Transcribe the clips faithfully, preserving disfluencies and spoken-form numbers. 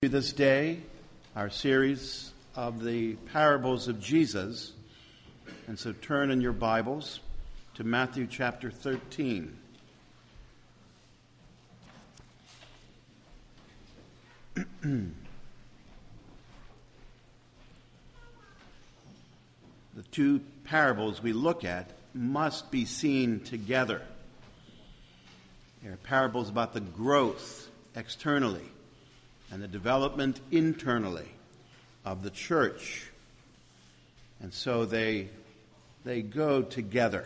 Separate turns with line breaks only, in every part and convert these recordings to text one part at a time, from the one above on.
This day, our series of the parables of Jesus, and so turn in your Bibles to Matthew chapter thirteen. The two parables we look at must be seen together. They are parables about the growth externally and the development internally of the church. And so they, they go together.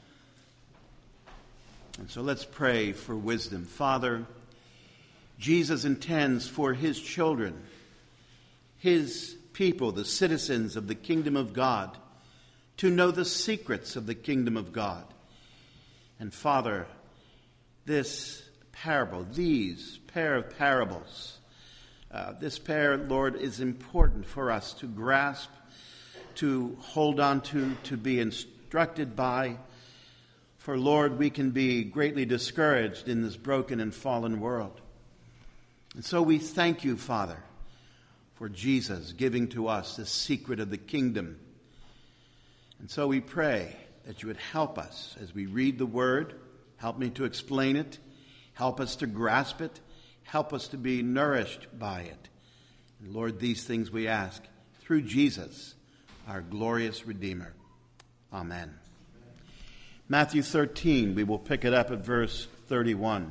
And so let's pray for wisdom. Father, Jesus intends for his children, his people, the citizens of the kingdom of God, to know the secrets of the kingdom of God. And Father, this parable, these pair of parables, Uh, this pair, Lord, is important for us to grasp, to hold on to, to be instructed by. For, Lord, we can be greatly discouraged in this broken and fallen world. And so we thank you, Father, for Jesus giving to us the secret of the kingdom. And so we pray that you would help us as we read the word, help me to explain it, help us to grasp it, help us to be nourished by it. And Lord, these things we ask through Jesus, our glorious Redeemer. Amen. Matthew thirteen, we will pick it up at verse thirty-one.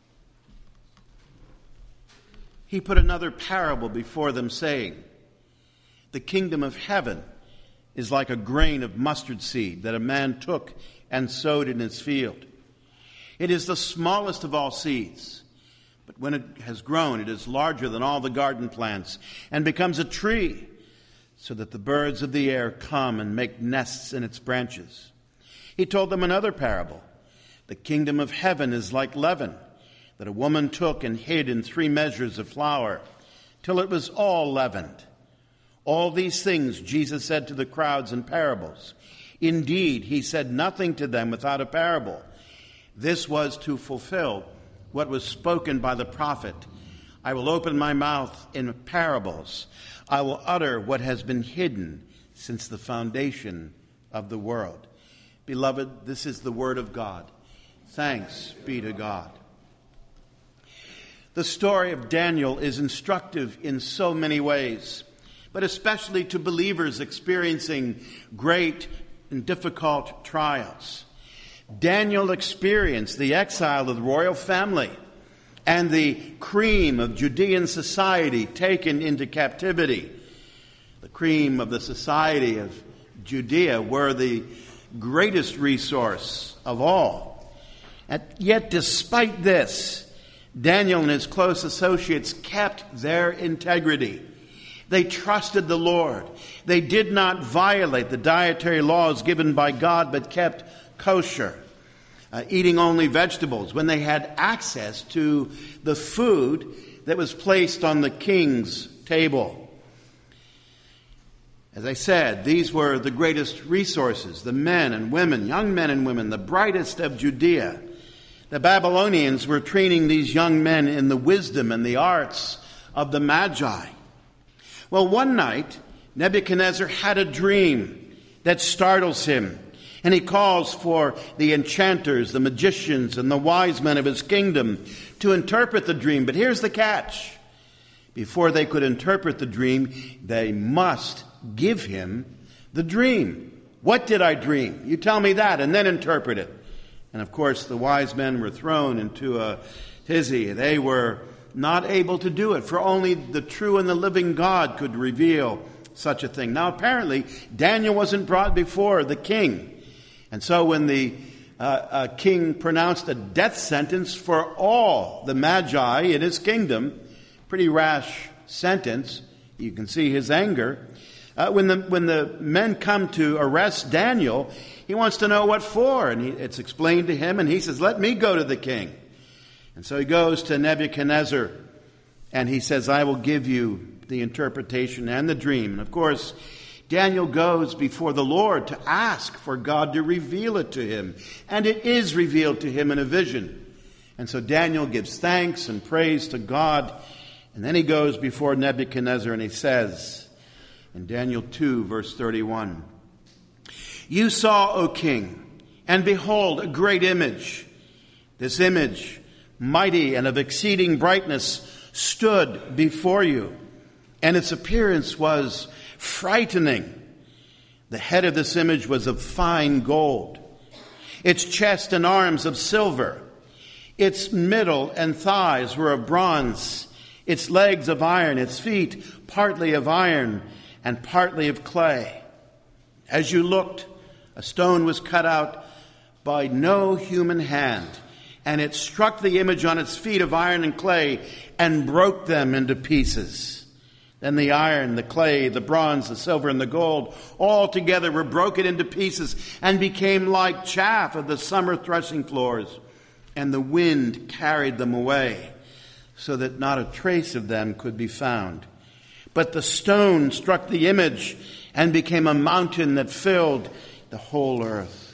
He put another parable before them, saying, "The kingdom of heaven is like a grain of mustard seed that a man took and sowed in his field. It is the smallest of all seeds. But when it has grown, it is larger than all the garden plants and becomes a tree, so that the birds of the air come and make nests in its branches." He told them another parable. "The kingdom of heaven is like leaven that a woman took and hid in three measures of flour till it was all leavened. All these things Jesus said to the crowds in parables. Indeed, he said nothing to them without a parable. This was to fulfill what was spoken by the prophet. I will open my mouth in parables. I will utter what has been hidden since the foundation of the world." Beloved, this is the word of God. Thanks be to God. The story of Daniel is instructive in so many ways, but especially to believers experiencing great and difficult trials. Daniel experienced the exile of the royal family and the cream of Judean society taken into captivity. The cream of the society of Judea were the greatest resource of all. And yet, despite this, Daniel and his close associates kept their integrity. They trusted the Lord. They did not violate the dietary laws given by God, but kept kosher, uh, eating only vegetables when they had access to the food that was placed on the king's table. As I said, these were the greatest resources, the men and women, young men and women, the brightest of Judea. The Babylonians were training these young men in the wisdom and the arts of the Magi. Well, one night, Nebuchadnezzar had a dream that startles him. And he calls for the enchanters, the magicians, and the wise men of his kingdom to interpret the dream. But here's the catch. Before they could interpret the dream, they must give him the dream. What did I dream? You tell me that, and then interpret it. And of course, the wise men were thrown into a tizzy. They were not able to do it, for only the true and the living God could reveal such a thing. Now, apparently, Daniel wasn't brought before the king. And so when the uh, uh, king pronounced a death sentence for all the Magi in his kingdom, pretty rash sentence, you can see his anger. Uh, when the when the men come to arrest Daniel, he wants to know what for. And he, it's explained to him, and he says, "Let me go to the king." And so he goes to Nebuchadnezzar, and he says, "I will give you the interpretation and the dream." And of course, Daniel goes before the Lord to ask for God to reveal it to him. And it is revealed to him in a vision. And so Daniel gives thanks and praise to God. And then he goes before Nebuchadnezzar and he says in Daniel two, verse thirty-one, "You saw, O king, and behold, a great image. This image, mighty and of exceeding brightness, stood before you, and its appearance was frightening. The head of this image was of fine gold, its chest and arms of silver, its middle and thighs were of bronze, its legs of iron, its feet partly of iron and partly of clay. As you looked, a stone was cut out by no human hand, and it struck the image on its feet of iron and clay and broke them into pieces. Then the iron, the clay, the bronze, the silver, and the gold all together were broken into pieces and became like chaff of the summer threshing floors, and the wind carried them away, so that not a trace of them could be found. But the stone struck the image and became a mountain that filled the whole earth."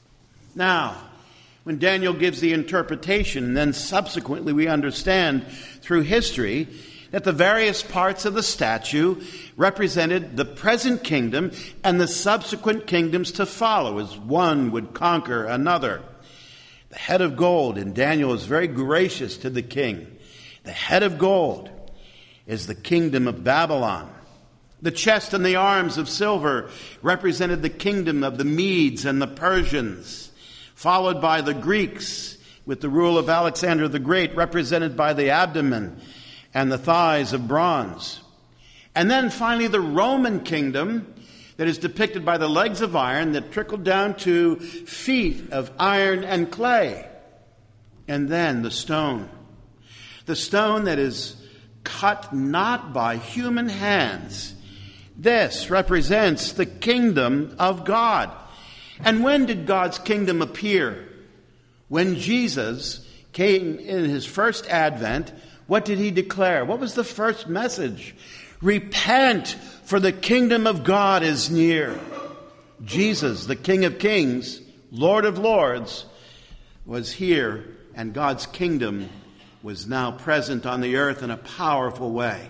Now, when Daniel gives the interpretation, then subsequently we understand through history that the various parts of the statue represented the present kingdom and the subsequent kingdoms to follow, as one would conquer another. The head of gold, and Daniel is very gracious to the king. The head of gold is the kingdom of Babylon. The chest and the arms of silver represented the kingdom of the Medes and the Persians, followed by the Greeks, with the rule of Alexander the Great, represented by the abdomen and the thighs of bronze. And then finally the Roman kingdom, that is depicted by the legs of iron that trickled down to feet of iron and clay. And then the stone. The stone that is cut not by human hands. This represents the kingdom of God. And when did God's kingdom appear? When Jesus came in his first advent, what did he declare? What was the first message? Repent, for the kingdom of God is near. Jesus, the King of Kings, Lord of Lords, was here, and God's kingdom was now present on the earth in a powerful way.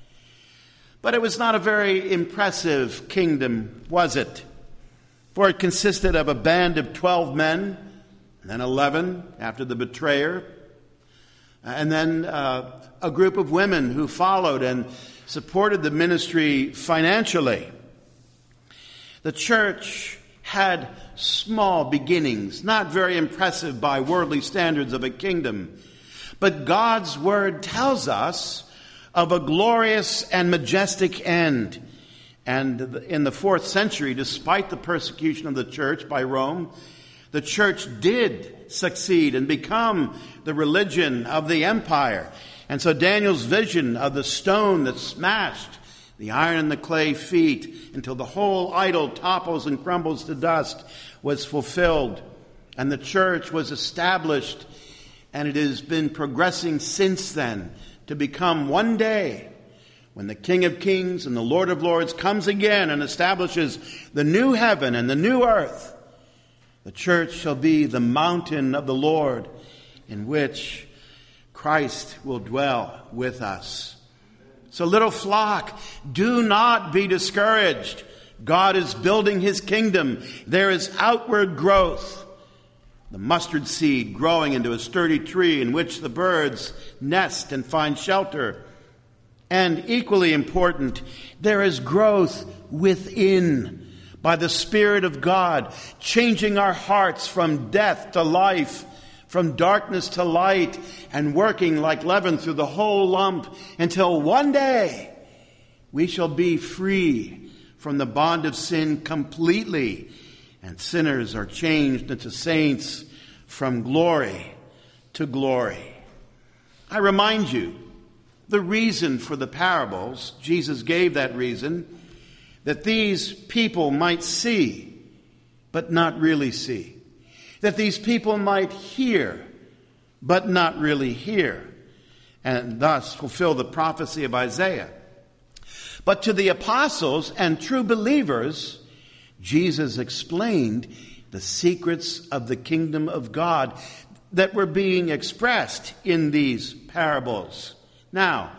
But it was not a very impressive kingdom, was it? For it consisted of a band of twelve men, and then eleven after the betrayer, and then uh, a group of women who followed and supported the ministry financially. The church had small beginnings, not very impressive by worldly standards of a kingdom. But God's word tells us of a glorious and majestic end. And in the fourth century, despite the persecution of the church by Rome, the church did succeed and become the religion of the empire. And so Daniel's vision of the stone that smashed the iron and the clay feet until the whole idol topples and crumbles to dust was fulfilled. And the church was established, and it has been progressing since then to become one day, when the King of Kings and the Lord of Lords comes again and establishes the new heaven and the new earth, the church shall be the mountain of the Lord, in which Christ will dwell with us. So, little flock, do not be discouraged. God is building his kingdom. There is outward growth. The mustard seed growing into a sturdy tree in which the birds nest and find shelter. And equally important, there is growth within by the Spirit of God, changing our hearts from death to life, from darkness to light, and working like leaven through the whole lump until one day we shall be free from the bond of sin completely, and sinners are changed into saints from glory to glory. I remind you, the reason for the parables, Jesus gave that reason, that these people might see, but not really see. That these people might hear, but not really hear, and thus fulfill the prophecy of Isaiah. But to the apostles and true believers, Jesus explained the secrets of the kingdom of God that were being expressed in these parables. Now,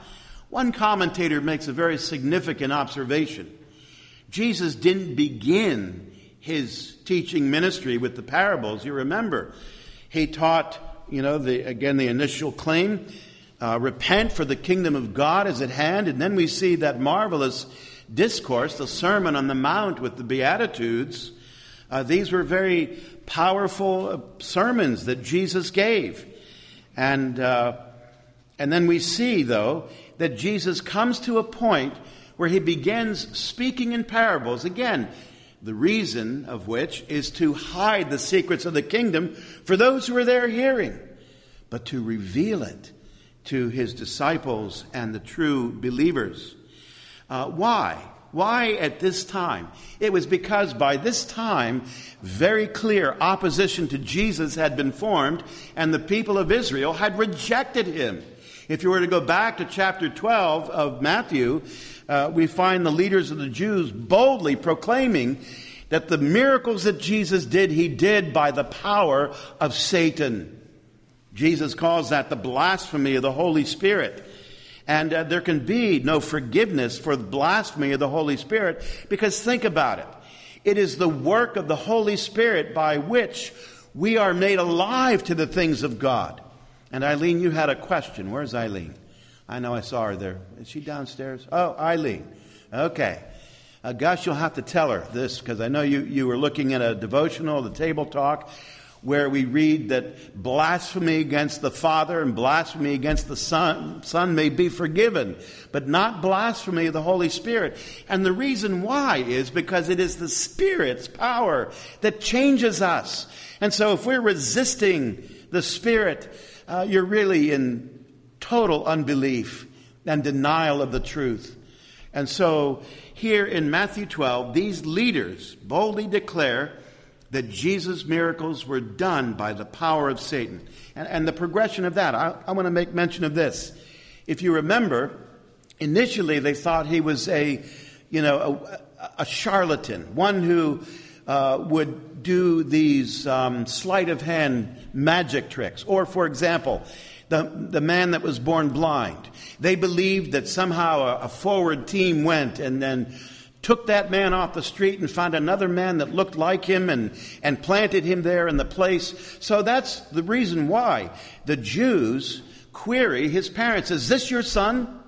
One commentator makes a very significant observation. Jesus didn't begin his teaching ministry with the parables. You remember, he taught, you know, the, again, the initial claim, uh, repent for the kingdom of God is at hand. And then we see that marvelous discourse, the Sermon on the Mount with the Beatitudes. Uh, these were very powerful uh, sermons that Jesus gave. And, uh, and then we see, though, that Jesus comes to a point where he begins speaking in parables. Again, the reason of which is to hide the secrets of the kingdom for those who are there hearing, but to reveal it to his disciples and the true believers. Uh, why? Why at this time? It was because by this time, very clear opposition to Jesus had been formed, and the people of Israel had rejected him. If you were to go back to chapter twelve of Matthew, uh, we find the leaders of the Jews boldly proclaiming that the miracles that Jesus did, he did by the power of Satan. Jesus calls that the blasphemy of the Holy Spirit. And uh, there can be no forgiveness for the blasphemy of the Holy Spirit, because think about it. It is the work of the Holy Spirit by which we are made alive to the things of God. And Eileen, you had a question. Where's Eileen? I know I saw her there. Is she downstairs? Oh, Eileen. Okay. Uh, Gus, you'll have to tell her this, because I know you, you were looking at a devotional, the Table Talk, where we read that blasphemy against the Father and blasphemy against the Son, Son may be forgiven, but not blasphemy of the Holy Spirit. And the reason why is because it is the Spirit's power that changes us. And so if we're resisting the Spirit, uh, you're really in total unbelief and denial of the truth. And so here in Matthew twelve, these leaders boldly declare that Jesus' miracles were done by the power of Satan. And, and the progression of that, I, I want to make mention of this. If you remember, initially they thought he was a, you know, a, a charlatan, one who uh, would do these um, sleight of hand magic tricks. Or, for example, the, the man that was born blind. They believed that somehow a, a forward team went and then took that man off the street and found another man that looked like him and, and planted him there in the place. So that's the reason why the Jews query his parents, is this your son?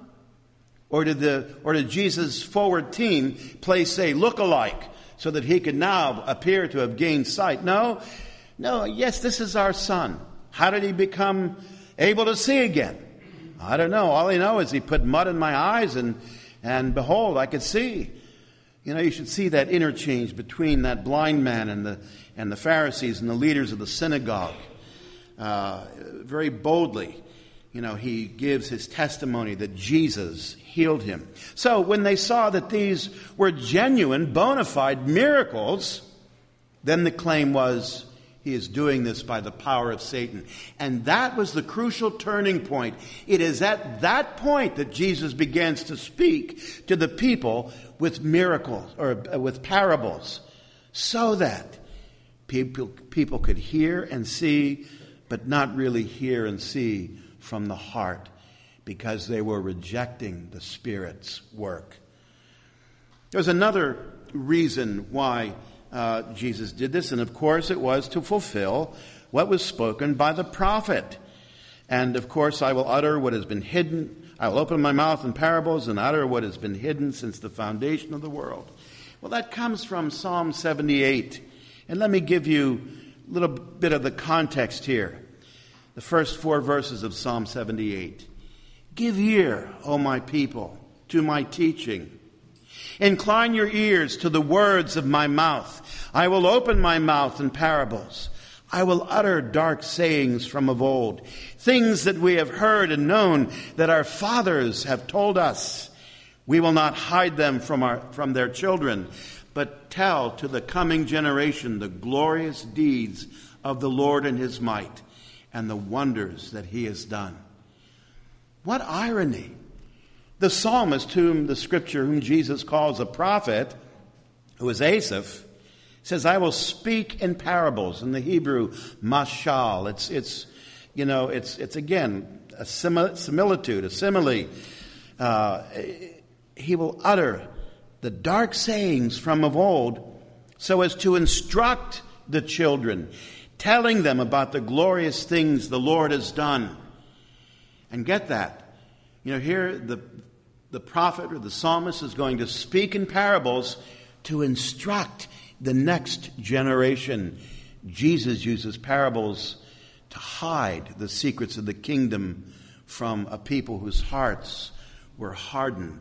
Or did the or did Jesus' forward team place a look-alike so that he could now appear to have gained sight? No, no, yes, this is our son. How did he become able to see again? I don't know. All I know is he put mud in my eyes and, and behold, I could see. You know, you should see that interchange between that blind man and the and the Pharisees and the leaders of the synagogue. Uh, very boldly, you know, he gives his testimony that Jesus healed him. So when they saw that these were genuine, bona fide miracles, then the claim was, he is doing this by the power of Satan. And that was the crucial turning point. It is at that point that Jesus begins to speak to the people with miracles or with parables, so that people, people could hear and see, but not really hear and see from the heart, because they were rejecting the Spirit's work. There's another reason why uh, Jesus did this, and of course it was to fulfill what was spoken by the prophet. And of course I will utter what has been hidden. I will open my mouth in parables and utter what has been hidden since the foundation of the world. Well, that comes from Psalm seventy-eight. And let me give you a little bit of the context here. The first four verses of Psalm seventy-eight. Give ear, O my people, to my teaching. Incline your ears to the words of my mouth. I will open my mouth in parables. I will utter dark sayings from of old, things that we have heard and known, that our fathers have told us. We will not hide them from our from their children, but tell to the coming generation the glorious deeds of the Lord and his might, and the wonders that he has done. What irony! The psalmist, whom the scripture, whom Jesus calls a prophet, who is Asaph, says, I will speak in parables. In the Hebrew, mashal. It's, it's you know, it's, it's again, a similitude, a simile. uh, he will utter the dark sayings from of old so as to instruct the children, telling them about the glorious things the Lord has done. And get that. You know, here the, the prophet or the psalmist is going to speak in parables to instruct the next generation. Jesus uses parables to hide the secrets of the kingdom from a people whose hearts were hardened.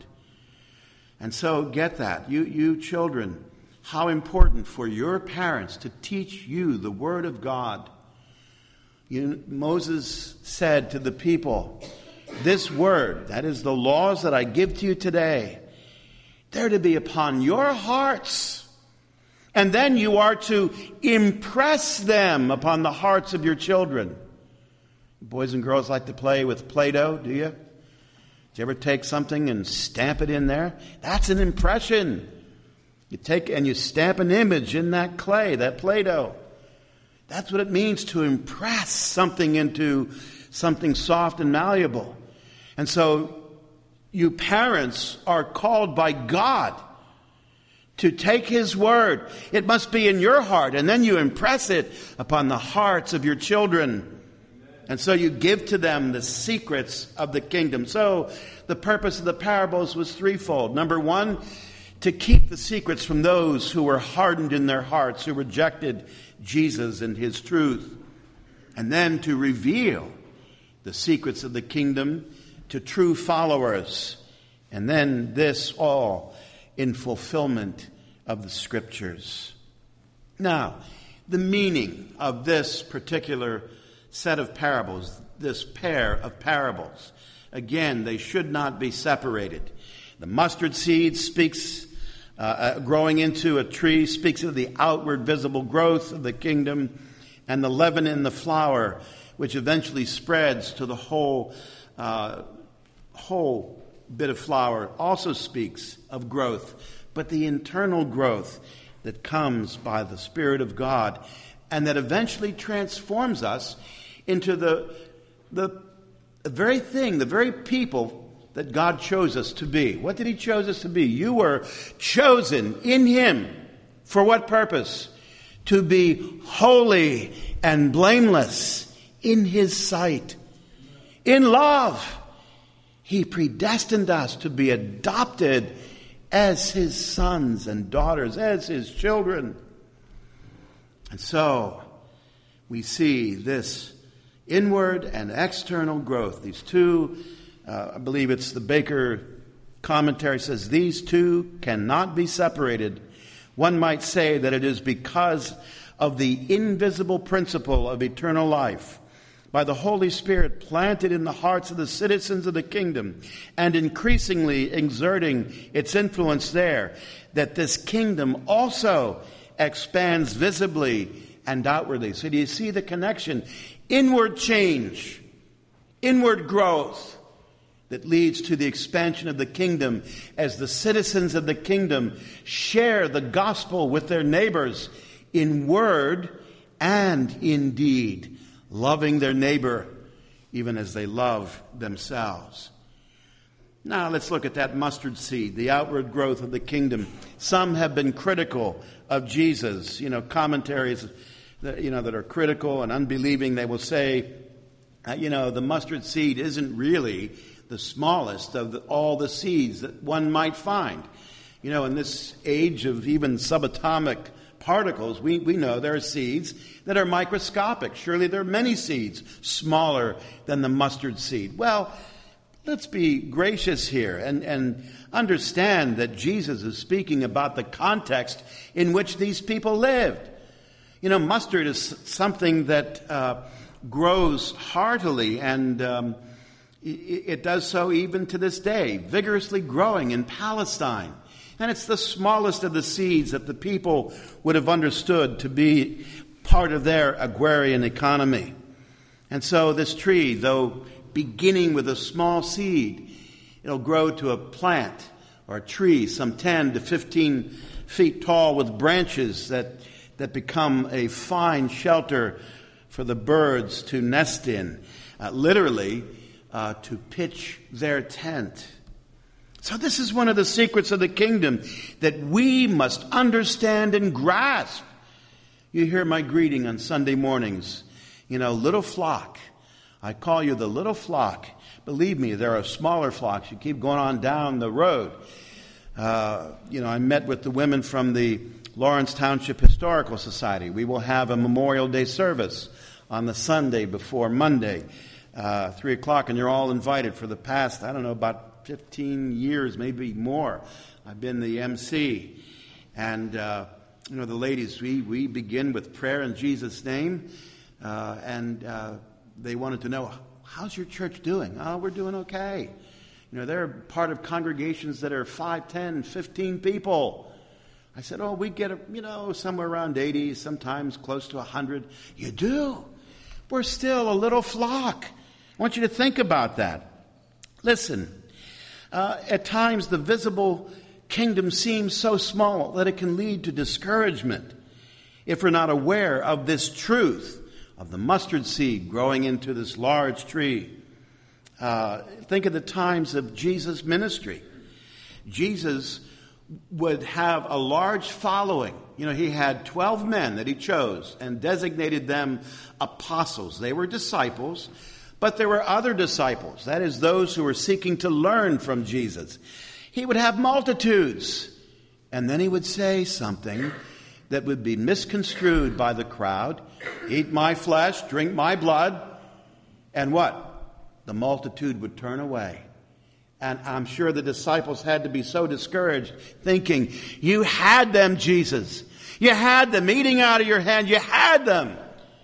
And so get that. You, you children, how important for your parents to teach you the Word of God. You, Moses said to the people, this word, that is the laws that I give to you today, they're to be upon your hearts. And then you are to impress them upon the hearts of your children. Boys and girls like to play with Play-Doh, do you? Do you ever take something and stamp it in there? That's an impression. You take and you stamp an image in that clay, that Play-Doh. That's what it means to impress something into something soft and malleable. And so you parents are called by God to take His word. It must be in your heart, and then you impress it upon the hearts of your children. And so you give to them the secrets of the kingdom. So the purpose of the parables was threefold. Number one, to keep the secrets from those who were hardened in their hearts, who rejected Jesus and His truth. And then to reveal the secrets of the kingdom to true followers. And then this all in fulfillment of the Scriptures. Now, the meaning of this particular set of parables, this pair of parables, again, they should not be separated. The mustard seed speaks, uh, uh, growing into a tree, speaks of the outward visible growth of the kingdom, and the leaven in the flour, which eventually spreads to the whole, uh, whole bit of flour, also speaks of growth, but the internal growth that comes by the Spirit of God, and that eventually transforms us into the, the the very thing, the very people that God chose us to be. What did He choose us to be? You were chosen in Him. For what purpose? To be holy and blameless in His sight. In love, He predestined us to be adopted as His sons and daughters, as His children. And so we see this inward and external growth. These two, uh, I believe it's the Baker commentary says, these two cannot be separated. One might say that it is because of the invisible principle of eternal life, by the Holy Spirit planted in the hearts of the citizens of the kingdom and increasingly exerting its influence there, that this kingdom also expands visibly and outwardly. So do you see the connection? Inward change, inward growth that leads to the expansion of the kingdom as the citizens of the kingdom share the gospel with their neighbors in word and in deed, loving their neighbor even as they love themselves. Now let's look at that mustard seed, the outward growth of the kingdom. Some have been critical of Jesus. You know, commentaries that, you know, that are critical and unbelieving, they will say, uh, you know, the mustard seed isn't really the smallest of the, all the seeds that one might find. You know, in this age of even subatomic particles, we, we know there are seeds that are microscopic. Surely there are many seeds smaller than the mustard seed. Well, let's be gracious here and, and understand that Jesus is speaking about the context in which these people lived. You know, mustard is something that uh, grows heartily, and um, it, it does so even to this day, vigorously growing in Palestine. And it's the smallest of the seeds that the people would have understood to be part of their agrarian economy. And so this tree, though beginning with a small seed, it'll grow to a plant or a tree some ten to fifteen feet tall with branches that that become a fine shelter for the birds to nest in, uh, literally uh, to pitch their tent. So this is one of the secrets of the kingdom that we must understand and grasp. You hear my greeting on Sunday mornings. You know, little flock. I call you the little flock. Believe me, there are smaller flocks. You keep going on down the road. Uh, you know, I met with the women from the Lawrence Township Historical Society. We will have a Memorial Day service on the Sunday before Monday, uh, three o'clock, and you're all invited. For the past, I don't know, about fifteen years, maybe more, I've been the M C. And, uh, you know, the ladies, we, we begin with prayer in Jesus' name, uh, and uh, they wanted to know, how's your church doing? Oh, we're doing okay. You know, they're part of congregations that are five, ten, fifteen people. I said, oh, we get, a, you know, somewhere around eighty, sometimes close to one hundred. You do? We're still a little flock. I want you to think about that. Listen, uh, at times the visible kingdom seems so small that it can lead to discouragement if we're not aware of this truth of the mustard seed growing into this large tree. Uh, think of the times of Jesus' ministry. Jesus would have a large following. You know, he had twelve men that he chose and designated them apostles. They were disciples, but there were other disciples. That is, those who were seeking to learn from Jesus. He would have multitudes, and then he would say something that would be misconstrued by the crowd. Eat my flesh, drink my blood, and what? The multitude would turn away. And I'm sure the disciples had to be so discouraged, thinking, you had them, Jesus. You had them eating out of your hand. You had them.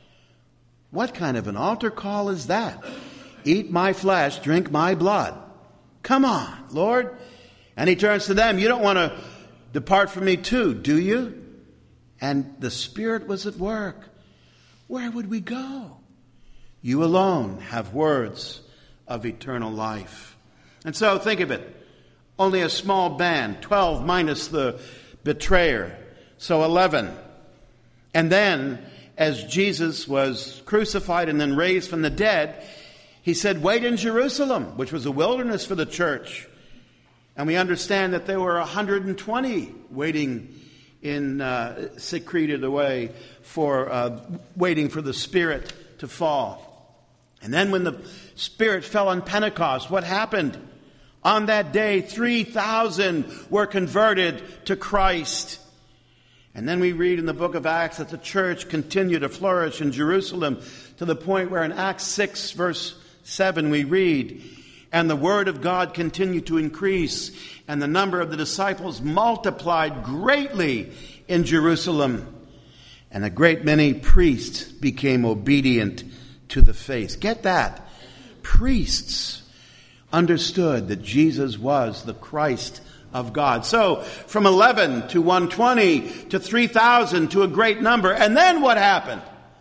What kind of an altar call is that? Eat my flesh, drink my blood. Come on, Lord. And he turns to them. You don't want to depart from me too, do you? And the Spirit was at work. Where would we go? You alone have words of eternal life. And so think of it. Only a small band, twelve minus the betrayer, so eleven. And then, as Jesus was crucified and then raised from the dead, he said, wait in Jerusalem, which was a wilderness for the church. And we understand that there were one hundred twenty waiting in, uh, secreted away for, uh, waiting for the Spirit to fall. And then when the Spirit fell on Pentecost, what happened? On that day, three thousand were converted to Christ. And then we read in the book of Acts that the church continued to flourish in Jerusalem to the point where in Acts six, verse seven, we read, and the word of God continued to increase, and the number of the disciples multiplied greatly in Jerusalem. And a great many priests became obedient to the faith. Get that? Priests understood that Jesus was the Christ of God. So from eleven to one hundred twenty to three thousand to a great number. And then what happened?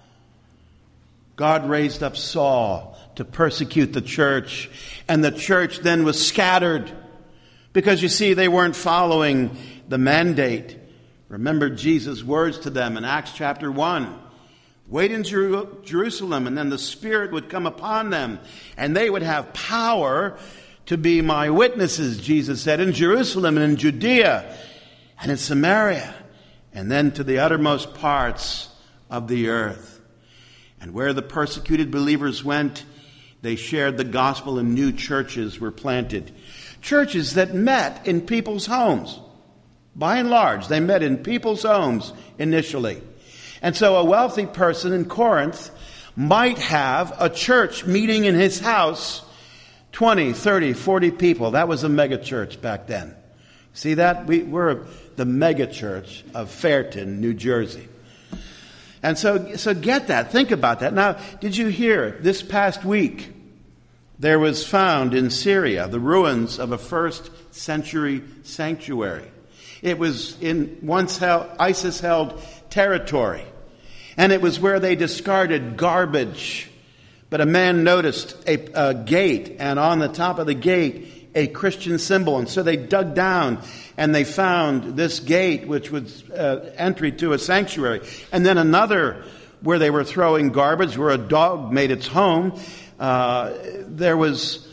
God raised up Saul to persecute the church. And the church then was scattered because, you see, they weren't following the mandate. Remember Jesus' words to them in Acts chapter one. Wait in Jer- Jerusalem, and then the Spirit would come upon them, and they would have power to be my witnesses, Jesus said, in Jerusalem and in Judea and in Samaria, and then to the uttermost parts of the earth. And where the persecuted believers went, they shared the gospel, and new churches were planted. Churches that met in people's homes. By and large, they met in people's homes initially. And so a wealthy person in Corinth might have a church meeting in his house, twenty, thirty, forty people. That was a mega church back then. See that? We, we're the mega church of Fairton, New Jersey. And so, so get that. Think about that. Now, did you hear this past week there was found in Syria the ruins of a first century sanctuary. It was in once held, ISIS held territory. And it was where they discarded garbage. But a man noticed a, a gate, and on the top of the gate, a Christian symbol. And so they dug down, and they found this gate, which was uh, entry to a sanctuary. And then another where they were throwing garbage, where a dog made its home. Uh, there was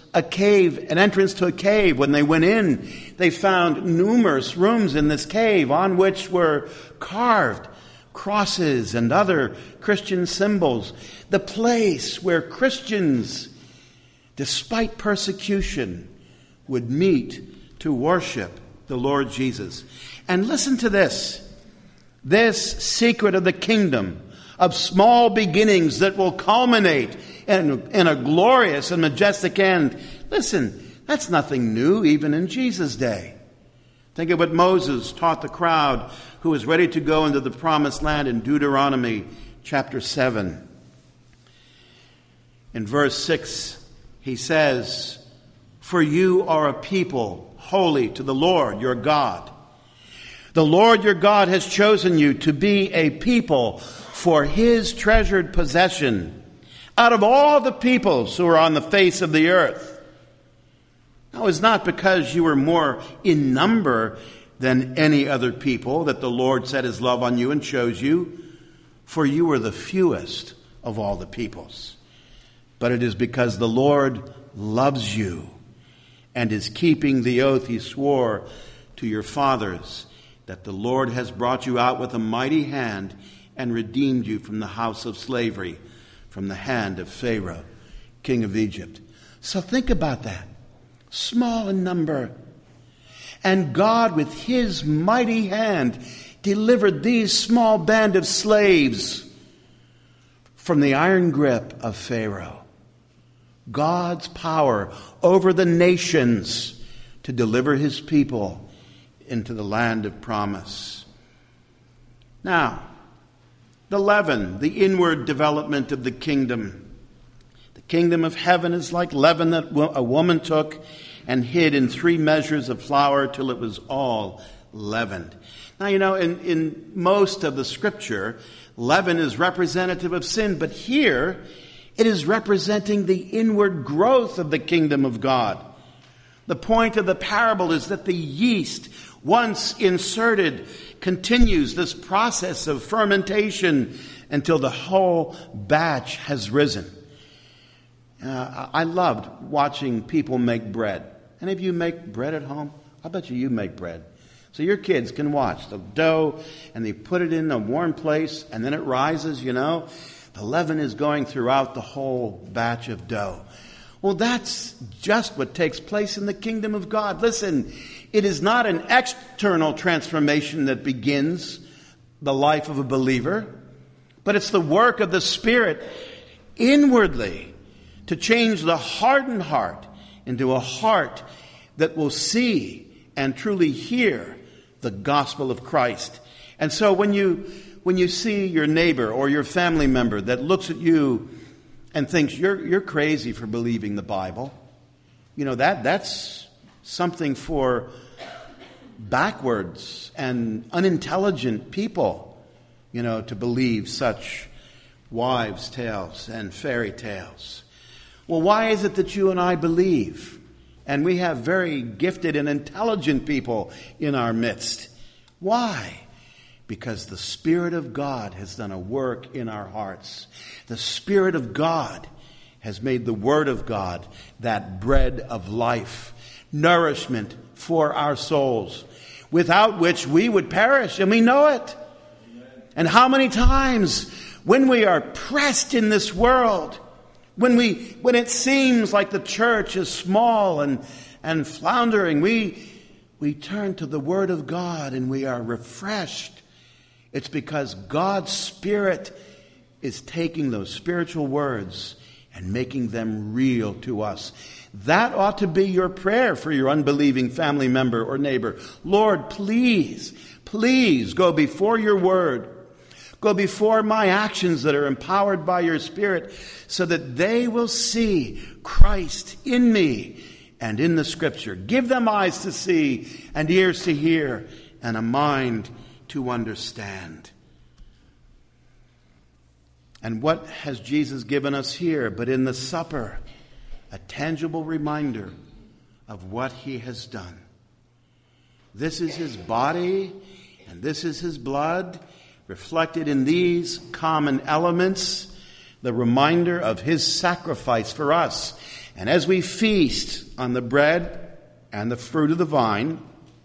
a cave, an entrance to a cave. When they went in, they found numerous rooms in this cave on which were carved crosses and other Christian symbols. The place where Christians, despite persecution, would meet to worship the Lord Jesus. And listen to this. This secret of the kingdom, of small beginnings that will culminate in, in a glorious and majestic end. Listen, that's nothing new even in Jesus' day. Think of what Moses taught the crowd who was ready to go into the promised land in Deuteronomy chapter seven. In verse six, he says, "For you are a people holy to the Lord your God. The Lord your God has chosen you to be a people for his treasured possession out of all the peoples who are on the face of the earth." Now, it's not because you were more in number than any other people that the Lord set his love on you and chose you, for you were the fewest of all the peoples. But it is because the Lord loves you and is keeping the oath he swore to your fathers, that the Lord has brought you out with a mighty hand and redeemed you from the house of slavery, from the hand of Pharaoh, king of Egypt. So think about that. Small in number. And God, with his mighty hand, delivered these small band of slaves from the iron grip of Pharaoh. God's power over the nations to deliver his people into the land of promise. Now, the leaven, the inward development of the kingdom. The kingdom of heaven is like leaven that a woman took and hid in three measures of flour till it was all leavened. Now, you know, in, in most of the scripture, leaven is representative of sin, but here it is representing the inward growth of the kingdom of God. The point of the parable is that the yeast, once inserted, continues this process of fermentation until the whole batch has risen. Uh, I loved watching people make bread. Any of you make bread at home? I bet you you make bread. So your kids can watch the dough, and they put it in a warm place, and then it rises, you know. The leaven is going throughout the whole batch of dough. Well, that's just what takes place in the kingdom of God. Listen, it is not an external transformation that begins the life of a believer, but it's the work of the Spirit inwardly to change the hardened heart into a heart that will see and truly hear the gospel of Christ. And so when you when you see your neighbor or your family member that looks at you and thinks you're you're crazy for believing the Bible, you know, that that's something for backwards and unintelligent people, you know, to believe such wives' tales and fairy tales. Well, why is it that you and I believe? And we have very gifted and intelligent people in our midst. Why? Because the Spirit of God has done a work in our hearts. The Spirit of God has made the Word of God that bread of life, nourishment for our souls, without which we would perish, and we know it. And how many times when we are pressed in this world, When we, when it seems like the church is small and, and floundering, we, we turn to the Word of God and we are refreshed. It's because God's Spirit is taking those spiritual words and making them real to us. That ought to be your prayer for your unbelieving family member or neighbor. Lord, please, please go before your Word. Go before my actions that are empowered by your Spirit so that they will see Christ in me and in the Scripture. Give them eyes to see and ears to hear and a mind to understand. And what has Jesus given us here but in the supper? A tangible reminder of what he has done. This is his body and this is his blood, reflected in these common elements, the reminder of his sacrifice for us. And as we feast on the bread and the fruit of the vine,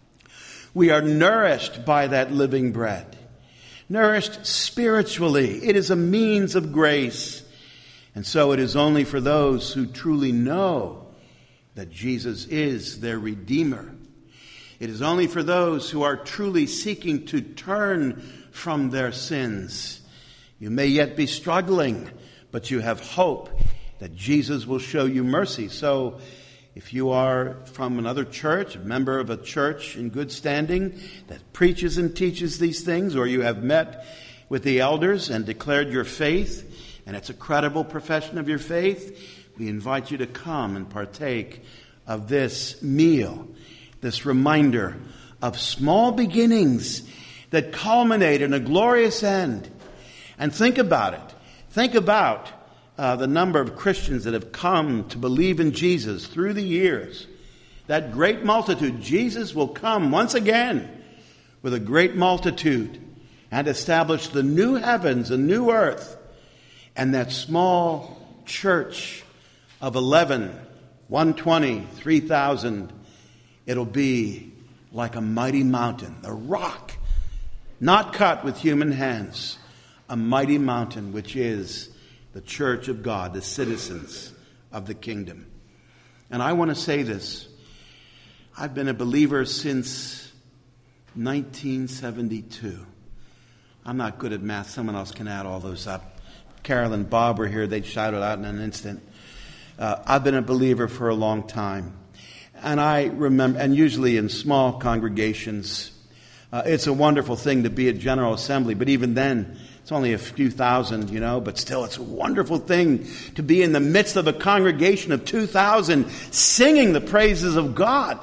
we are nourished by that living bread. Nourished spiritually. It is a means of grace. And so it is only for those who truly know that Jesus is their Redeemer. It is only for those who are truly seeking to turn from their sins. You may yet be struggling, but you have hope that Jesus will show you mercy. So if you are from another church, a member of a church in good standing that preaches and teaches these things, or you have met with the elders and declared your faith, and it's a credible profession of your faith, we invite you to come and partake of this meal, this reminder of small beginnings that culminate in a glorious end. And think about it. Think about uh, the number of Christians that have come to believe in Jesus through the years. That great multitude. Jesus will come once again with a great multitude and establish the new heavens, a new earth. And that small church of eleven, one twenty, three thousand, it'll be like a mighty mountain, the rock, not cut with human hands, a mighty mountain which is the church of God, the citizens of the kingdom. And I want to say this. I've been a believer since nineteen seventy-two. I'm not good at math. Someone else can add all those up. Carol and Bob were here. They'd shout it out in an instant. Uh, I've been a believer for a long time. And I remember, and usually in small congregations, uh, it's a wonderful thing to be at General Assembly. But even then, it's only a few thousand, you know, but still it's a wonderful thing to be in the midst of a congregation of two thousand singing the praises of God.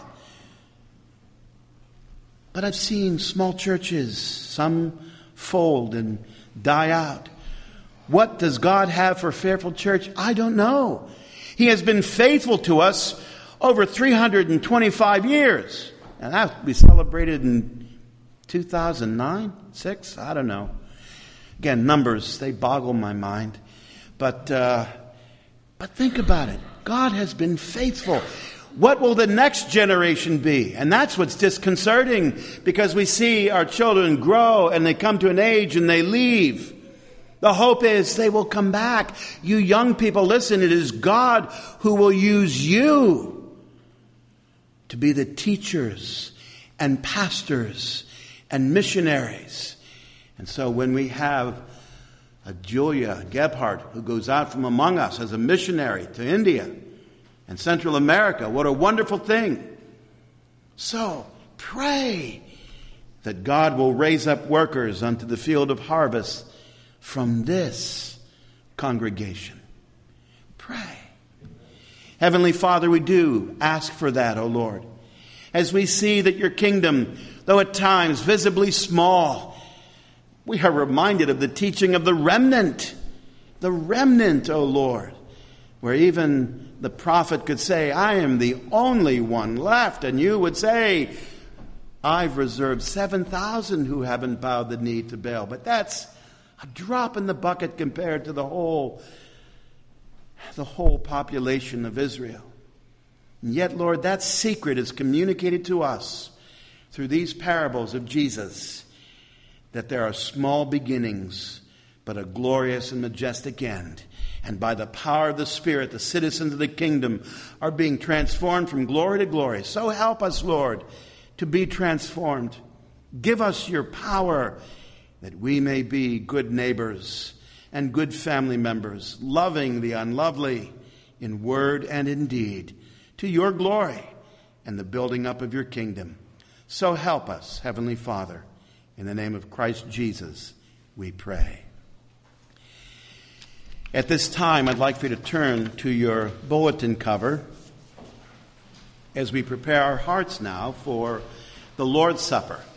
But I've seen small churches, some fold and die out. What does God have for Fairfield Church? I don't know. He has been faithful to us over three hundred twenty-five years. And that we celebrated in two thousand nine, six, I don't know. Again, numbers, they boggle my mind. But, uh, but think about it. God has been faithful. What will the next generation be? And that's what's disconcerting, because we see our children grow and they come to an age and they leave. The hope is they will come back. You young people, listen, it is God who will use you to be the teachers and pastors and missionaries. And so when we have a Julia Gebhardt who goes out from among us as a missionary to India and Central America, what a wonderful thing. So pray that God will raise up workers unto the field of harvest from this congregation. Pray. Heavenly Father, we do ask for that, O Lord. As we see that your kingdom, though at times visibly small, we are reminded of the teaching of the remnant. The remnant, O Lord, where even the prophet could say, I am the only one left. And you would say, I've reserved seven thousand who haven't bowed the knee to Baal. But that's a drop in the bucket compared to the whole, the whole population of Israel. And yet, Lord, that secret is communicated to us through these parables of Jesus, that there are small beginnings, but a glorious and majestic end. And by the power of the Spirit, the citizens of the kingdom are being transformed from glory to glory. So help us, Lord, to be transformed. Give us your power that we may be good neighbors and good family members, loving the unlovely in word and in deed, to your glory and the building up of your kingdom. So help us, Heavenly Father. In the name of Christ Jesus, we pray. At this time, I'd like for you to turn to your bulletin cover as we prepare our hearts now for the Lord's Supper.